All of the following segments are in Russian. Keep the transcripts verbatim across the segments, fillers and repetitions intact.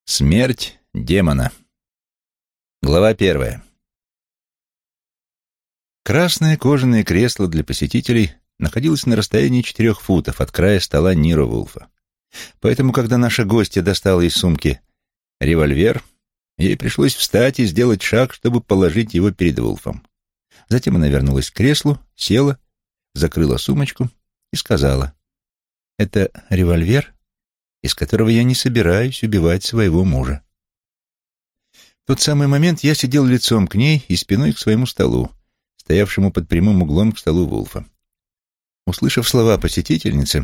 Смерть демона. Глава первая. Красное кожаное кресло для посетителей находилось на расстоянии четырех футов от края стола Ниро Вулфа. Поэтому, когда наша гостья достала из сумки револьвер, ей пришлось встать и сделать шаг, чтобы положить его перед Вулфом. Затем она вернулась к креслу, села, закрыла сумочку и сказала: «Это револьвер, из которого я не собираюсь убивать своего мужа». В тот самый момент я сидел лицом к ней и спиной к своему столу, стоявшему под прямым углом к столу Вулфа. Услышав слова посетительницы,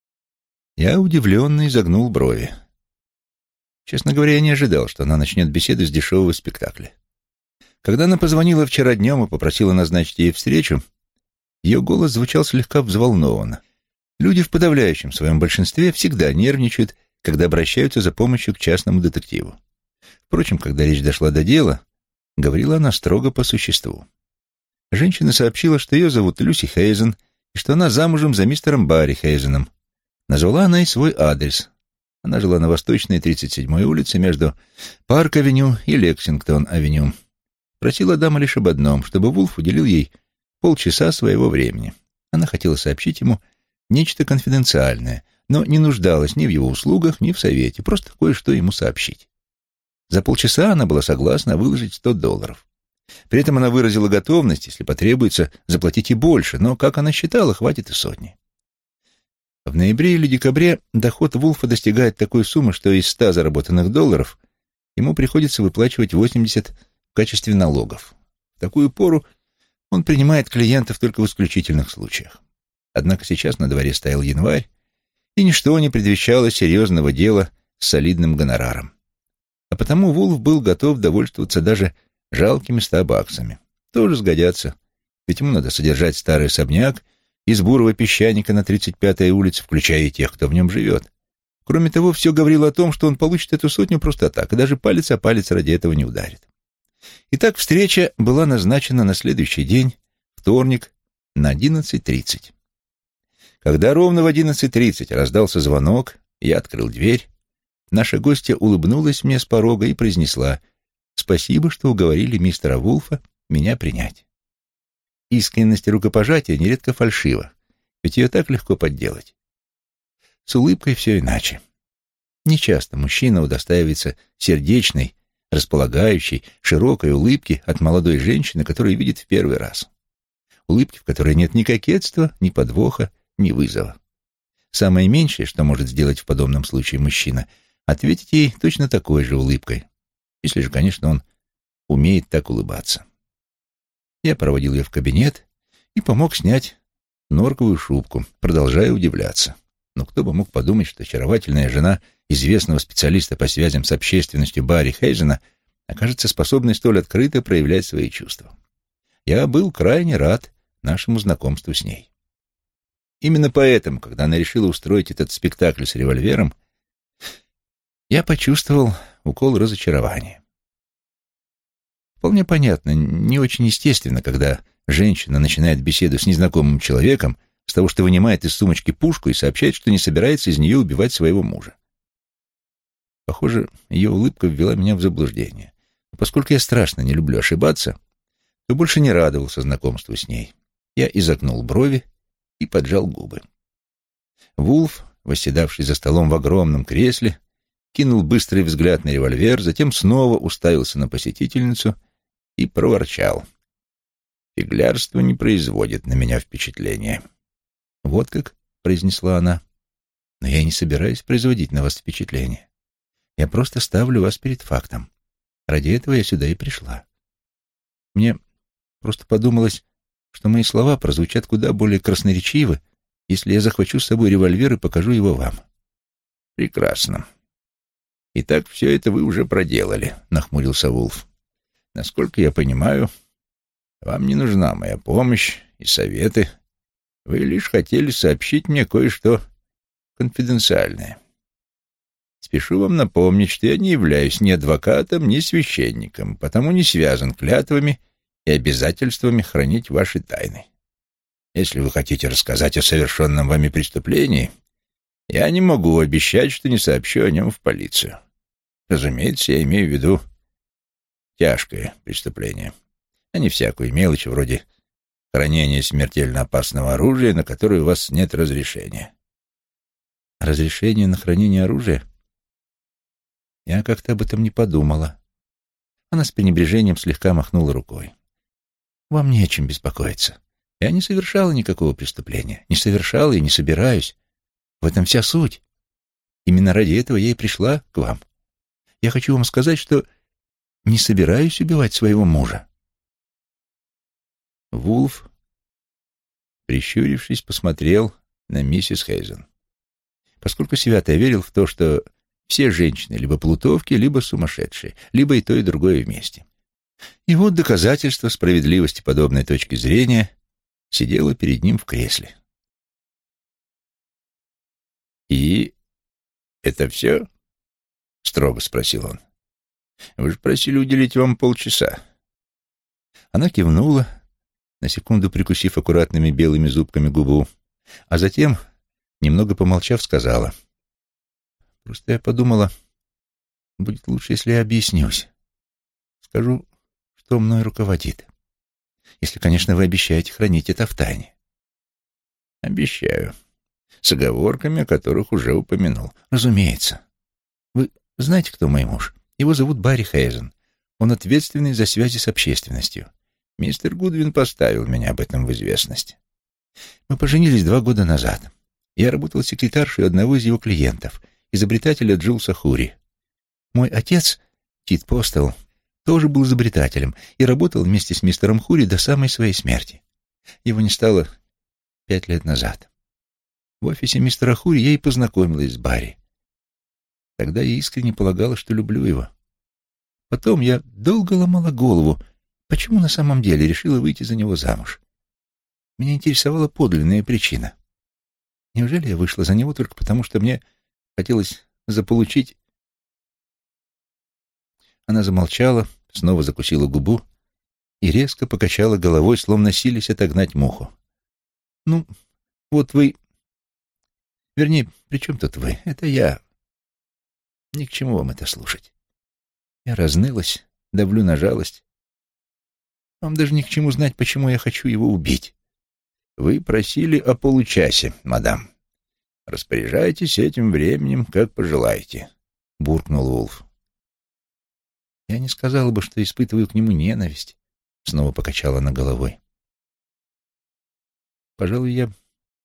я удивленно изогнул брови. Честно говоря, я не ожидал, что она начнет беседу с дешевого спектакля. Когда она позвонила вчера днем и попросила назначить ей встречу, ее голос звучал слегка взволнованно. Люди в подавляющем своем большинстве всегда нервничают, когда обращаются за помощью к частному детективу. Впрочем, когда речь дошла до дела, говорила она строго по существу. Женщина сообщила, что ее зовут Люси Хейзен и что она замужем за мистером Барри Хейзеном. Назвала она и свой адрес. Она жила на Восточной тридцать седьмой улице между Парк-авеню и Лексингтон-авеню. Просила дама лишь об одном, чтобы Вулф уделил ей полчаса своего времени. Она хотела сообщить ему нечто конфиденциальное, но не нуждалась ни в его услугах, ни в совете, просто кое-что ему сообщить. За полчаса она была согласна выложить сто долларов. При этом она выразила готовность, если потребуется, заплатить и больше, но, как она считала, хватит и сотни. В ноябре или декабре доход Вулфа достигает такой суммы, что из ста заработанных долларов ему приходится выплачивать восемьдесят в качестве налогов. В такую пору он принимает клиентов только в исключительных случаях. Однако сейчас на дворе стоял январь, и ничто не предвещало серьезного дела с солидным гонораром. А потому Вулф был готов довольствоваться даже жалкими ста баксами. Тоже сгодятся, ведь ему надо содержать старый особняк из бурого песчаника на тридцать пятой улице, включая и тех, кто в нем живет. Кроме того, все говорило о том, что он получит эту сотню просто так, и даже палец о палец ради этого не ударит. Итак, встреча была назначена на следующий день, вторник, на одиннадцать тридцать. Когда ровно в одиннадцать тридцать раздался звонок, я открыл дверь, наша гостья улыбнулась мне с порога и произнесла: «Спасибо, что уговорили мистера Вулфа меня принять». Искренность рукопожатия нередко фальшива, ведь ее так легко подделать. С улыбкой все иначе. Нечасто мужчина удостаивается сердечной, располагающей, широкой улыбки от молодой женщины, которую видит в первый раз. Улыбки, в которой нет ни кокетства, ни подвоха, ни вызова. Самое меньшее, что может сделать в подобном случае мужчина, ответить ей точно такой же улыбкой, если же, конечно, он умеет так улыбаться. Я проводил ее в кабинет и помог снять норковую шубку, продолжая удивляться. Но кто бы мог подумать, что очаровательная жена известного специалиста по связям с общественностью Барри Хейзена окажется способной столь открыто проявлять свои чувства. Я был крайне рад нашему знакомству с ней. Именно поэтому, когда она решила устроить этот спектакль с револьвером, я почувствовал укол разочарования. Вполне понятно, не очень естественно, когда женщина начинает беседу с незнакомым человеком с того, что вынимает из сумочки пушку и сообщает, что не собирается из нее убивать своего мужа. Похоже, ее улыбка ввела меня в заблуждение. Но поскольку я страшно не люблю ошибаться, то больше не радовался знакомству с ней. Я изогнул брови и поджал губы. Вулф, восседавший за столом в огромном кресле, кинул быстрый взгляд на револьвер, затем снова уставился на посетительницу и проворчал: «Фиглярство не производит на меня впечатления». «Вот как?» — произнесла она. «Но я не собираюсь производить на вас впечатление. Я просто ставлю вас перед фактом. Ради этого я сюда и пришла. Мне просто подумалось, что мои слова прозвучат куда более красноречиво, если я захвачу с собой револьвер и покажу его вам». «Прекрасно. Итак, все это вы уже проделали», — нахмурился Вулф. «Насколько я понимаю, вам не нужна моя помощь и советы. Вы лишь хотели сообщить мне кое-что конфиденциальное. Спешу вам напомнить, что я не являюсь ни адвокатом, ни священником, потому не связан клятвами и обязательствами хранить ваши тайны. Если вы хотите рассказать о совершенном вами преступлении, я не могу обещать, что не сообщу о нем в полицию. Разумеется, я имею в виду тяжкое преступление, а не всякую мелочь вроде хранения смертельно опасного оружия, на которое у вас нет разрешения. Разрешение на хранение оружия? Я как-то об этом не подумала. Она с пренебрежением слегка махнула рукой. Вам не о чем беспокоиться. Я не совершала никакого преступления. Не совершала и не собираюсь. В этом вся суть. Именно ради этого я и пришла к вам. Я хочу вам сказать, что не собираюсь убивать своего мужа. Вулф, прищурившись, посмотрел на миссис Хейзен. Поскольку свято верил в то, что все женщины либо плутовки, либо сумасшедшие, либо и то, и другое вместе. И вот доказательство справедливости подобной точки зрения сидело перед ним в кресле. «И это все?» — строго спросил он. «Вы же просили уделить вам полчаса». Она кивнула, на секунду прикусив аккуратными белыми зубками губу, а затем, немного помолчав, сказала: «Просто я подумала, будет лучше, если я объяснюсь. Скажу, что мной руководит. Если, конечно, вы обещаете хранить это в тайне». «Обещаю. С оговорками, о которых уже упомянул». «Разумеется. Вы знаете, кто мой муж? Его зовут Барри Хейзен. Он ответственный за связи с общественностью. Мистер Гудвин поставил меня об этом в известность. Мы поженились два года назад. Я работал секретаршей одного из его клиентов, изобретателя Джулса Хури. Мой отец, Тит Постел, тоже был изобретателем и работал вместе с мистером Хури до самой своей смерти. Его не стало пять лет назад. В офисе мистера Хури я и познакомилась с Барри. Тогда я искренне полагала, что люблю его. Потом я долго ломала голову, почему на самом деле решила выйти за него замуж. Меня интересовала подлинная причина. Неужели я вышла за него только потому, что мне хотелось заполучить... Она замолчала, снова закусила губу и резко покачала головой, словно силясь отогнать муху. «Ну, вот вы... Вернее, при чем тут вы? Это я. Ни к чему вам это слушать. Я разнылась, давлю на жалость. Вам даже ни к чему знать, почему я хочу его убить. Вы просили о получасе, мадам. Распоряжайтесь этим временем, как пожелаете», — буркнул Вулф. «Я не сказала бы, что испытываю к нему ненависть», — снова покачала она головой. «Пожалуй, я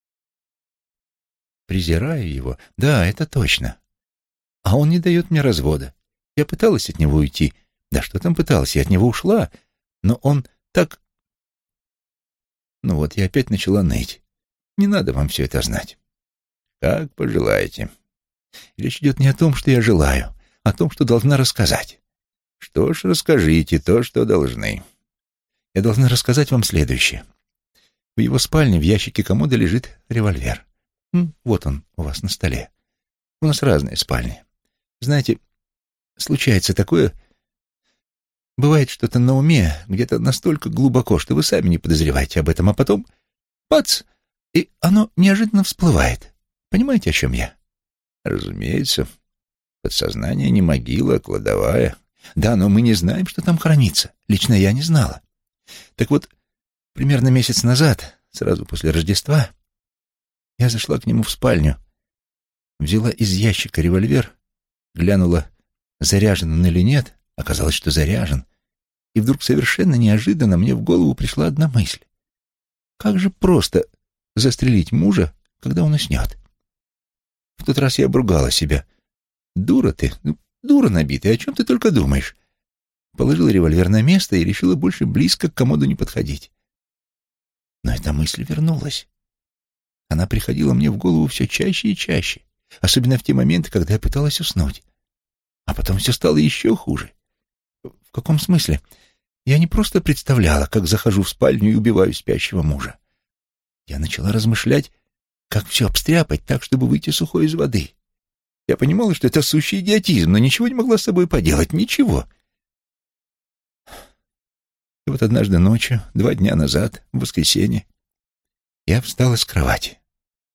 презираю его. Да, это точно. А он не дает мне развода. Я пыталась от него уйти. Да что там пыталась, я от него ушла. Но он так... Ну вот, я опять начала ныть. Не надо вам все это знать». «Как пожелаете. Речь идет не о том, что я желаю, а о том, что должна рассказать». «Что ж, расскажите то, что должны». «Я должна рассказать вам следующее. В его спальне в ящике комода лежит револьвер. Вот он у вас на столе. У нас разные спальни. Знаете, случается такое... Бывает что-то на уме, где-то настолько глубоко, что вы сами не подозреваете об этом, а потом — бац! И оно неожиданно всплывает. Понимаете, о чем я?» «Разумеется. Подсознание не могила, а кладовая». «Да, но мы не знаем, что там хранится. Лично я не знала. Так вот, примерно месяц назад, сразу после Рождества, я зашла к нему в спальню, взяла из ящика револьвер, глянула, заряжен он или нет, оказалось, что заряжен, и вдруг совершенно неожиданно мне в голову пришла одна мысль. Как же просто застрелить мужа, когда он уснет. В тот раз я обругала себя. Дура ты, ну, дура набитая, о чем ты только думаешь? Положила револьвер на место и решила больше близко к комоду не подходить. Но эта мысль вернулась. Она приходила мне в голову все чаще и чаще, особенно в те моменты, когда я пыталась уснуть. А потом все стало еще хуже. В каком смысле? Я не просто представляла, как захожу в спальню и убиваю спящего мужа. Я начала размышлять, как все обстряпать так, чтобы выйти сухой из воды. Я понимала, что это сущий идиотизм, но ничего не могла с собой поделать, ничего. И вот однажды ночью, два дня назад, в воскресенье, я встала с кровати.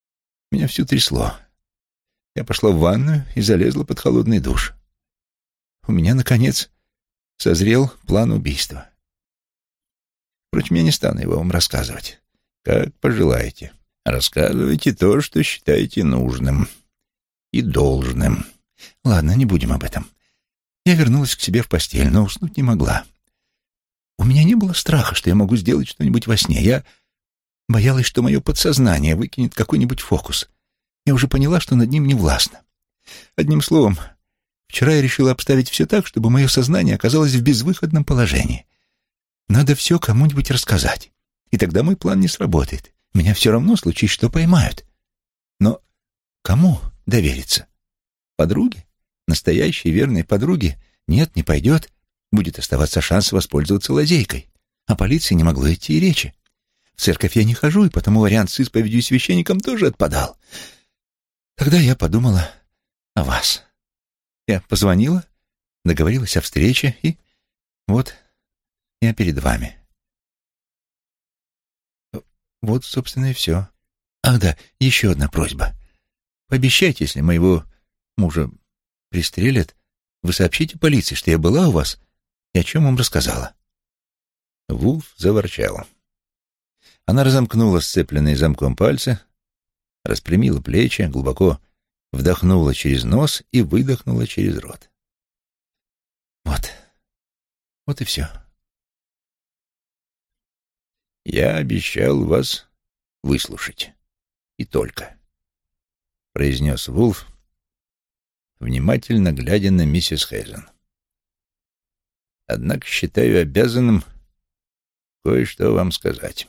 Меня всю трясло. Я пошла в ванную и залезла под холодный душ. у меня, наконец, созрел план убийства. Впрочем, я не стану его вам рассказывать. Как пожелаете. Рассказывайте то, что считаете нужным и должным. Ладно, не будем об этом. Я вернулась к себе в постель, но уснуть не могла. У меня не было страха, что я могу сделать что-нибудь во сне. Я боялась, что мое подсознание выкинет какой-нибудь фокус. Я уже поняла, что над ним не властна. Одним словом, вчера я решила обставить все так, чтобы мое сознание оказалось в безвыходном положении. Надо все кому-нибудь рассказать, и тогда мой план не сработает. Меня все равно, случись что, поймают. Но кому довериться? Подруге? Настоящей верной подруге? Нет, не пойдет. Будет оставаться шанс воспользоваться лазейкой. О полиции не могло идти и речи. В церковь я не хожу, и потому вариант с исповедью и священником тоже отпадал. Тогда я подумала о вас. Я позвонила, договорилась о встрече, и вот я перед вами. Вот, собственно, и все. Ах да, еще одна просьба. Пообещайте, если моего мужа пристрелят, вы сообщите полиции, что я была у вас и о чем вам рассказала. Вулф заворчал. Она разомкнула сцепленные замком пальцы, распрямила плечи, глубоко вдохнула через нос и выдохнула через рот. Вот. Вот и все. «Я обещал вас выслушать. И только», — произнес Вулф, внимательно глядя на миссис Хейзен. «Однако считаю обязанным кое-что вам сказать.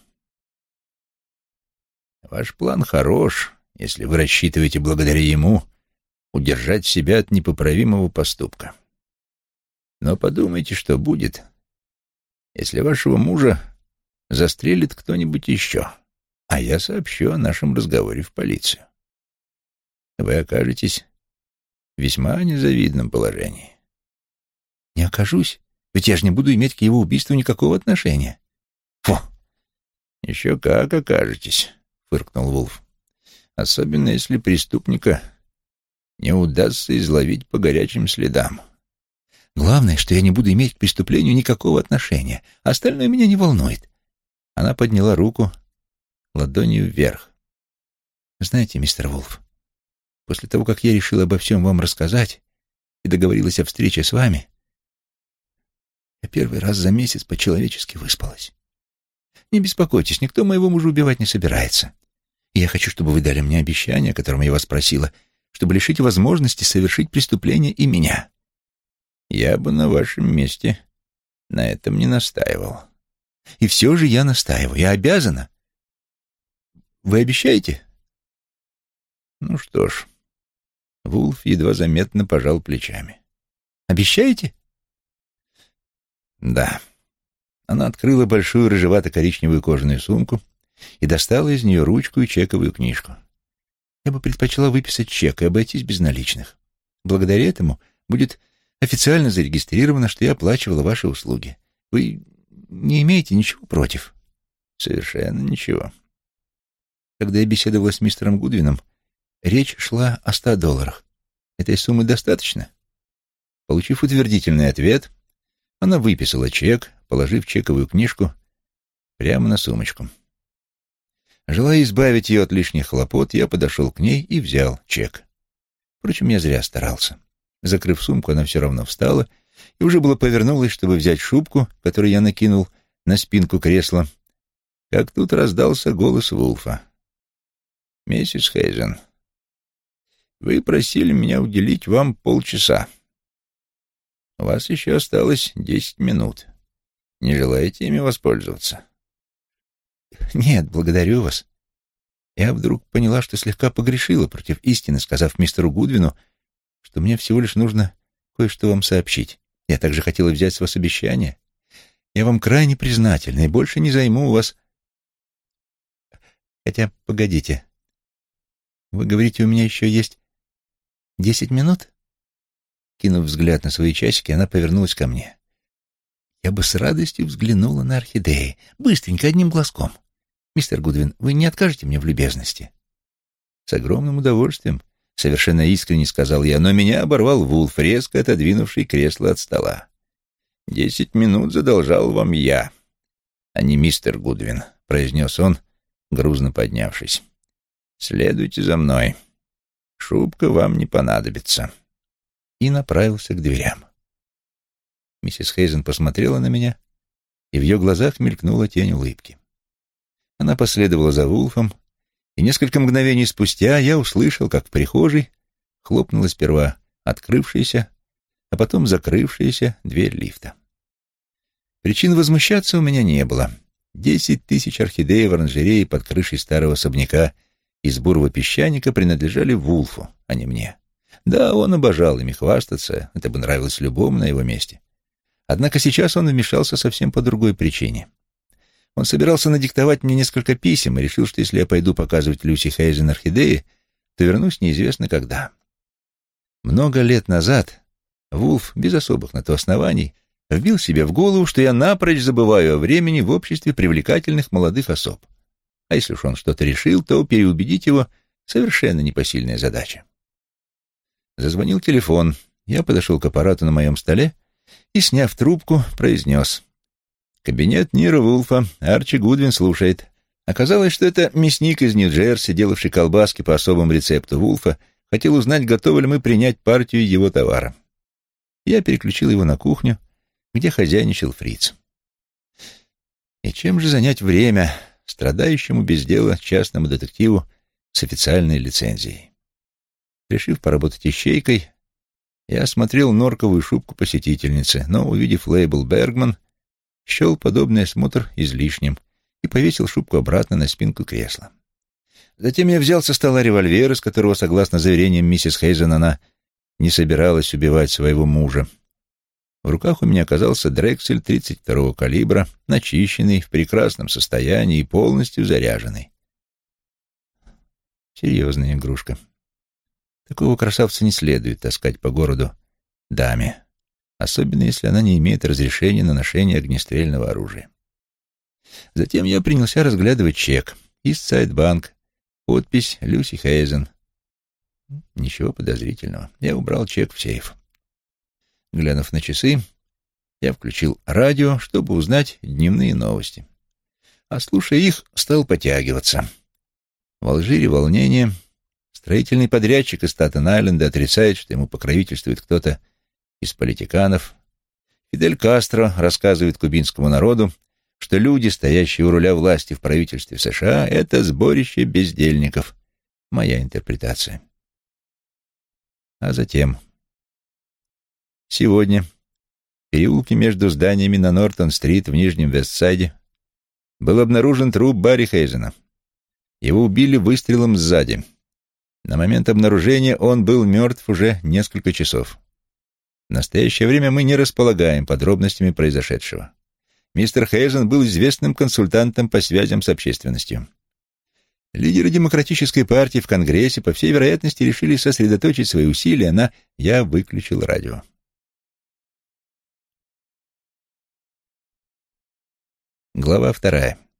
Ваш план хорош, если вы рассчитываете благодаря ему удержать себя от непоправимого поступка. Но подумайте, что будет, если вашего мужа застрелит кто-нибудь еще, а я сообщу о нашем разговоре в полицию. Вы окажетесь в весьма незавидном положении». Не окажусь, ведь я же не буду иметь к его убийству никакого отношения. Фу! Еще как окажетесь, фыркнул Вулф. Особенно если преступника не удастся изловить по горячим следам. Главное, что я не буду иметь к преступлению никакого отношения. Остальное меня не волнует. Она подняла руку ладонью вверх. Знаете, мистер Вулф, после того, как я решила обо всем вам рассказать и договорилась о встрече с вами, я первый раз за месяц по-человечески выспалась. Не беспокойтесь, никто моего мужа убивать не собирается. И я хочу, чтобы вы дали мне обещание, о котором я вас просила, чтобы лишить возможности совершить преступление и меня. Я бы на вашем месте на этом не настаивал. И все же я настаиваю, я обязана. Вы обещаете? Ну что ж, Вулф едва заметно пожал плечами. Обещаете? Да. Она открыла большую рыжевато-коричневую кожаную сумку и достала из нее ручку и чековую книжку. Я бы предпочла выписать чек и обойтись без наличных. Благодаря этому будет официально зарегистрировано, что я оплачивала ваши услуги. Вы не имеете ничего против? Совершенно ничего. Когда я беседовала с мистером Гудвином, речь шла о ста долларах. Этой суммы достаточно? Получив утвердительный ответ, она выписала чек, положив чековую книжку прямо на сумочку. Желая избавить ее от лишних хлопот, я подошел к ней и взял чек. Впрочем, я зря старался. Закрыв сумку, она все равно встала и уже было повернулась, чтобы взять шубку, которую я накинул на спинку кресла, как тут раздался голос Вулфа. «Миссис Хейзен, вы просили меня уделить вам полчаса. У вас еще осталось десять минут. Не желаете ими воспользоваться?» «Нет, благодарю вас». Я вдруг поняла, что слегка погрешила против истины, сказав мистеру Гудвину, что мне всего лишь нужно кое-что вам сообщить. Я также хотела взять с вас обещание. Я вам крайне признательна и больше не займу у вас... Хотя, погодите. Вы говорите, у меня еще есть десять минут? Кинув взгляд на свои часики, она повернулась ко мне. Я бы с радостью взглянула на орхидеи. Быстренько, одним глазком. Мистер Гудвин, вы не откажете мне в любезности? С огромным удовольствием, — совершенно искренне сказал я, но меня оборвал Вулф, резко отодвинувший кресло от стола. «Десять минут задолжал вам я, а не мистер Гудвин», — произнес он, грузно поднявшись. «Следуйте за мной. Шубка вам не понадобится». И направился к дверям. Миссис Хейзен посмотрела на меня, и в ее глазах мелькнула тень улыбки. Она последовала за Вулфом, и несколько мгновений спустя я услышал, как в прихожей хлопнула сперва открывшаяся, а потом закрывшаяся дверь лифта. Причин возмущаться у меня не было. Десять тысяч орхидей в оранжерее под крышей старого особняка из бурого песчаника принадлежали Вулфу, а не мне. Да, он обожал ими хвастаться, это бы нравилось любому на его месте. Однако сейчас он вмешался совсем по другой причине. Он собирался надиктовать мне несколько писем и решил, что если я пойду показывать Люси Хейзен орхидеи, то вернусь неизвестно когда. Много лет назад Вулф, без особых на то оснований, вбил себе в голову, что я напрочь забываю о времени в обществе привлекательных молодых особ. А если уж он что-то решил, то переубедить его — совершенно непосильная задача. Зазвонил телефон. Я подошел к аппарату на моем столе и, сняв трубку, произнес: «Кабинет Нира Вулфа. Арчи Гудвин слушает». Оказалось, что это мясник из Нью-Джерси, делавший колбаски по особому рецепту Вулфа, хотел узнать, готовы ли мы принять партию его товара. Я переключил его на кухню, где хозяйничал фриц. И чем же занять время страдающему без дела частному детективу с официальной лицензией? Решив поработать ищейкой, я осмотрел норковую шубку посетительницы, но, увидев лейбл «Бергман», счел подобный осмотр излишним и повесил шубку обратно на спинку кресла. Затем я взял со стола револьвер, из которого, согласно заверениям миссис Хейзен, она не собиралась убивать своего мужа. В руках у меня оказался Дрексель тридцать второго калибра, начищенный, в прекрасном состоянии и полностью заряженный. Серьезная игрушка. Такого красавца не следует таскать по городу даме, особенно если она не имеет разрешения на ношение огнестрельного оружия. Затем я принялся разглядывать чек. Истсайд-банк, подпись Люси Хейзен. Ничего подозрительного. Я убрал чек в сейф. Глянув на часы, я включил радио, чтобы узнать дневные новости. А слушая их, стал потягиваться. В Алжире волнение. Строительный подрядчик из Статен-Айленда отрицает, что ему покровительствует кто-то из политиканов. Фидель Кастро рассказывает кубинскому народу, что люди, стоящие у руля власти в правительстве США, — это сборище бездельников. Моя интерпретация. А затем... Сегодня в переулке между зданиями на Нортон-стрит в Нижнем Вестсайде был обнаружен труп Барри Хейзена. Его убили выстрелом сзади. На момент обнаружения он был мертв уже несколько часов. В настоящее время мы не располагаем подробностями произошедшего. Мистер Хейзен был известным консультантом по связям с общественностью. Лидеры Демократической партии в Конгрессе, по всей вероятности, решили сосредоточить свои усилия на «я выключил радио». Глава вторая.